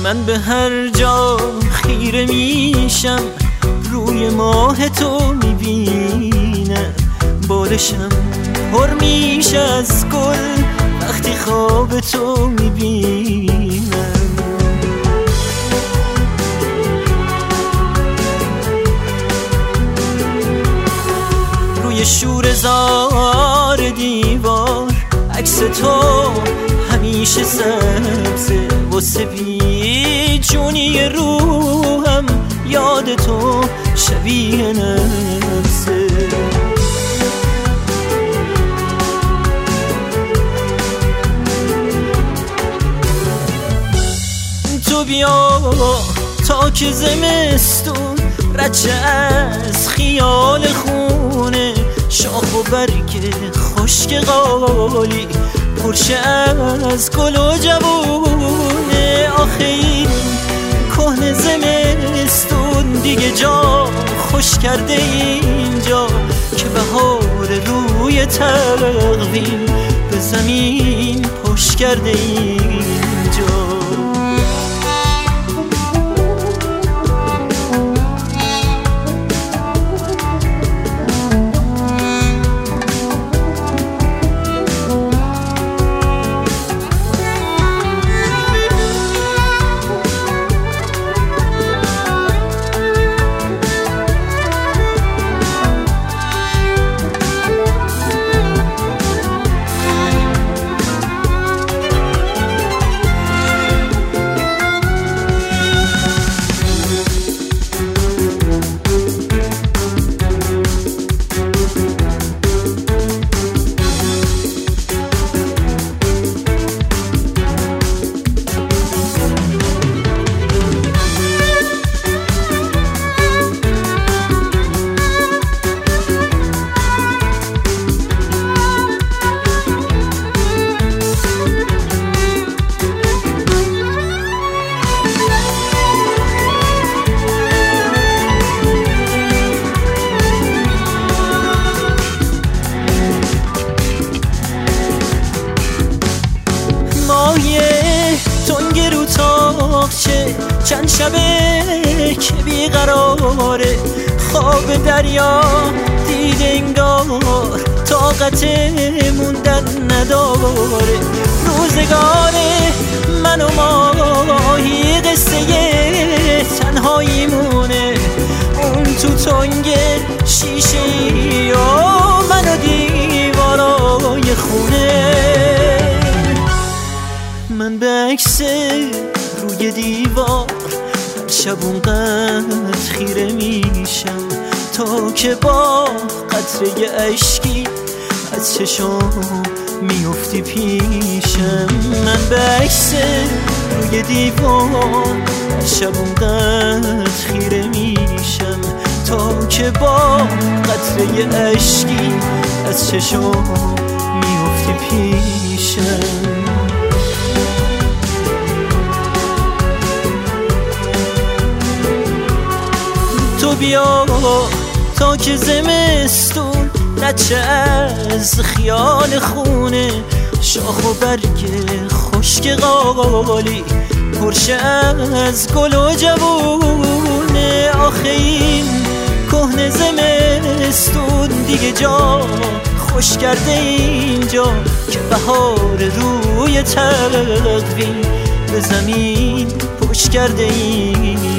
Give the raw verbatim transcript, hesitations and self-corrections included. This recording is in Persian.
من به هر جا خیره میشم روی ماه تو میبینم، بالشم پر میشه از گل وقتی خواب تو میبینم. روی شور زار دیوار عکس تو همیشه سبزه، واسه بی جونی روحم یاد تو شبیه نفسه. تو بیا تا که زمستون رچه از خیال خونه، شاخ و برگ خشک قالی پرشه از گل و جوونه. آخه این کهنه زمستون دیگه جا خوش کرده اینجا که بهار روی تقویم به زمین پشت کرده اینجا. تنگ رو تاقچه چند شبه که بیقراره، خواب دریا دید انگار طاقت موندن نداره. روزگار من و ماهی قصه تنهایی مونه، اون تو تنگ شیشه ای و من و دیوارای خونه. من به عکس روی دیوار هر شب اونقدر خیره میشم تا که با قطره اشکی از چشام میفتی پیشم. من به عکس روی دیوار هر شب اونقدر خیره میشم تا که با قطره اشکی از چشام میفتی پیشم. تو بیا تا که زمستون نچه از خیال خونه، شاخ و برگ خشک قالی پرشه از گل و جوونه. آخه این کهنه زمستون دیگه جا خوش کرده اینجا که بهار روی تقویم به زمین پشت کرده این